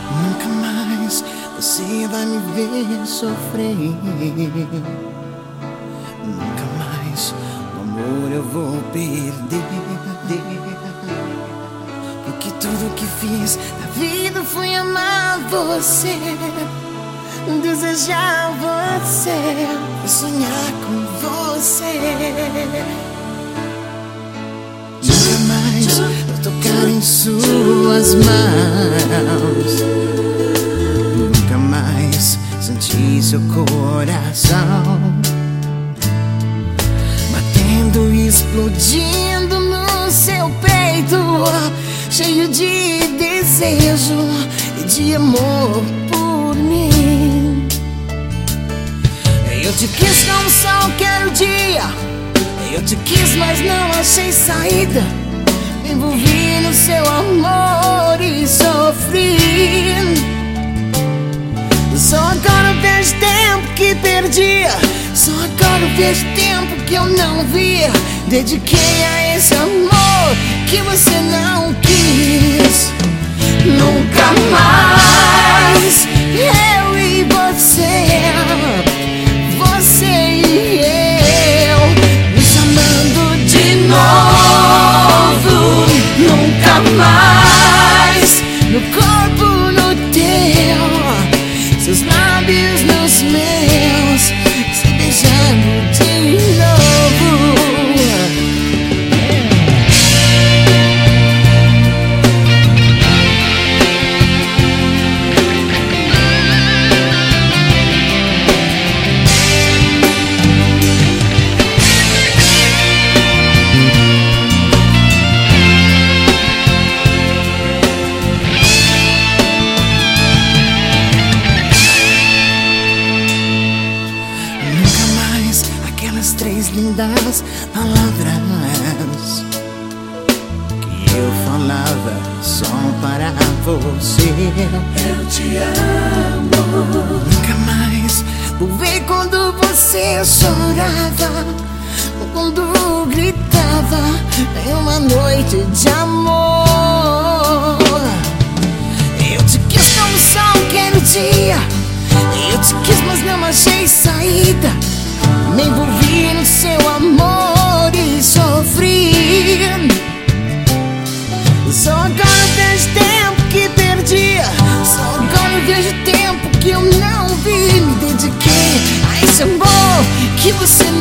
Nunca mais você vai me ver sofrer. Nunca mais o amor eu vou perder. Porque tudo que fiz na vida foi amar você, desejar você, sonhar com você. Nunca mais vou tocar em suas mãos. Nunca mais sentir seu coração batendo e explodindo no seu peito, cheio de desejo e de amor por mim. Eu te quis como só quero dia. Eu te quis, mas não achei saída. Me envolvi no seu amor e sofri. Só agora eu vejo tempo que perdia. Só agora eu vejo tempo que eu não via. Dediquei a esse amor que você não quis. Nunca mais eu e você, você e eu, nos amando de novo. Nunca mais no corpo no teu, seus lábios nos meus, se beijando de novo. Aquelas três lindas palavras que eu falava só para você. Eu te amo. Nunca mais vou ver quando você chorava, quando gritava em uma noite de amor. Eu te quis como só quero dia. Eu te quis, mas não achei saída. Me envolvi no seu amor e sofri. Só agora eu vejo tempo que perdia. Só agora eu vejo tempo que eu não vi. Me dediquei a esse amor que você